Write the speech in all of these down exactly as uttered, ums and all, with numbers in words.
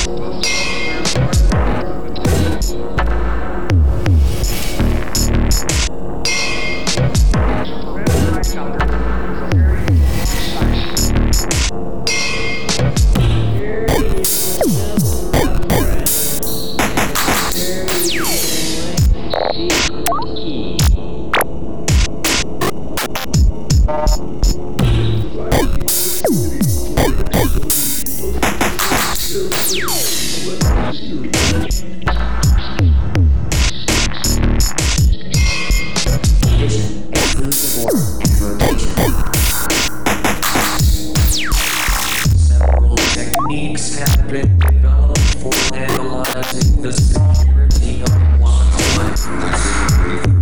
Several techniques have been developed for analyzing the security of Wi-Fi.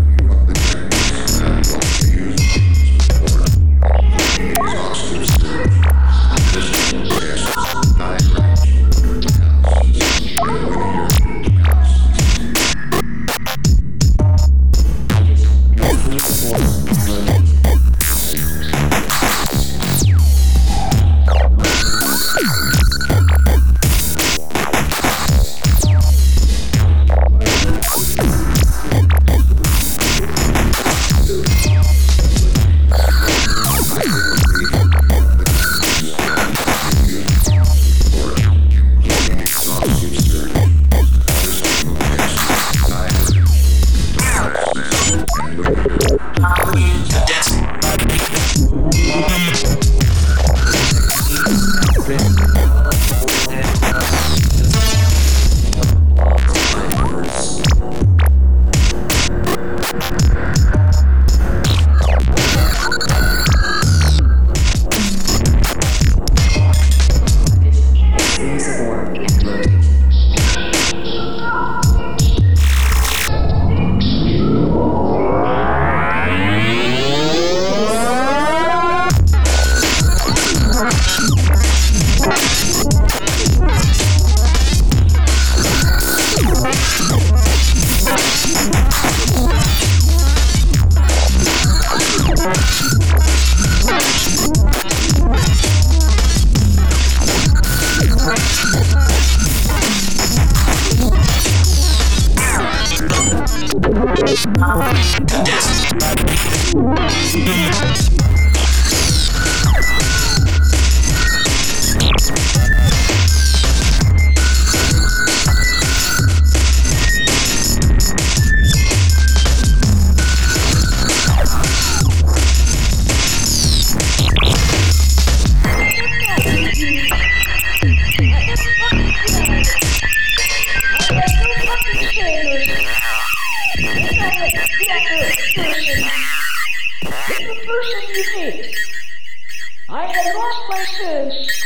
I had lost my fish.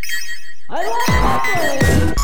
I lost my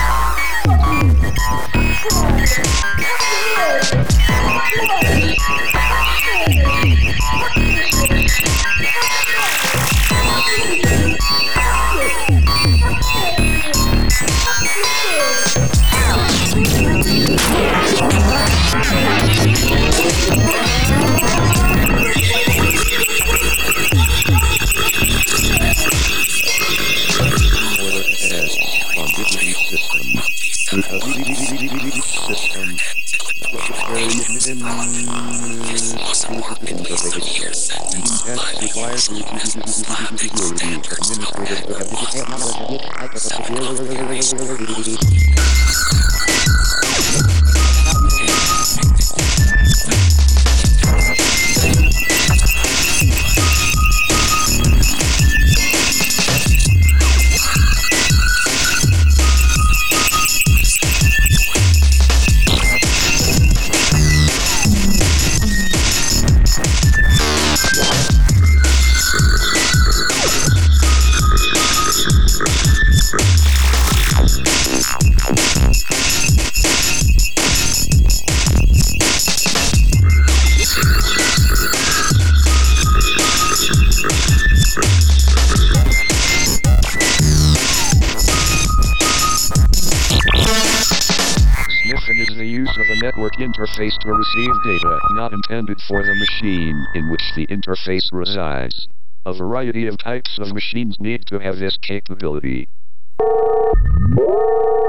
network interface to receive data not intended for the machine in which the interface resides. A variety of types of machines need to have this capability.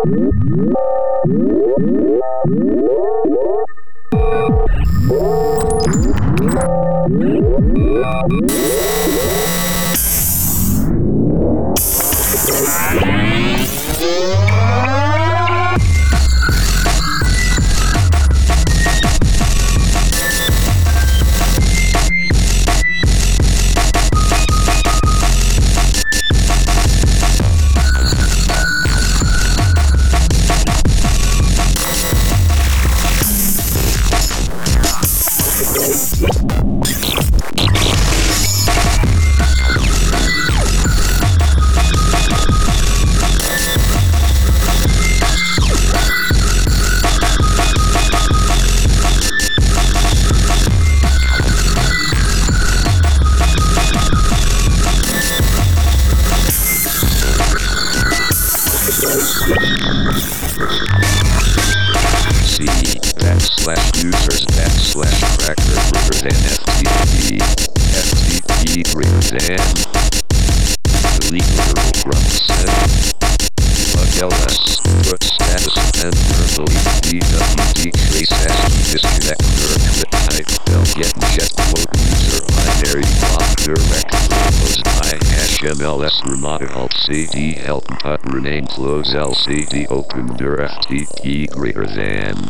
C backslash users backslash cracker greater than F T P. F T P greater than. Delete literal from set. Plug L S. Put status and verbally. D W D trace ASCII disconnect current type. They'll get jet float user binary block direct close I hash M L S remote alt C D help put rename close L C D open dir F T P greater than.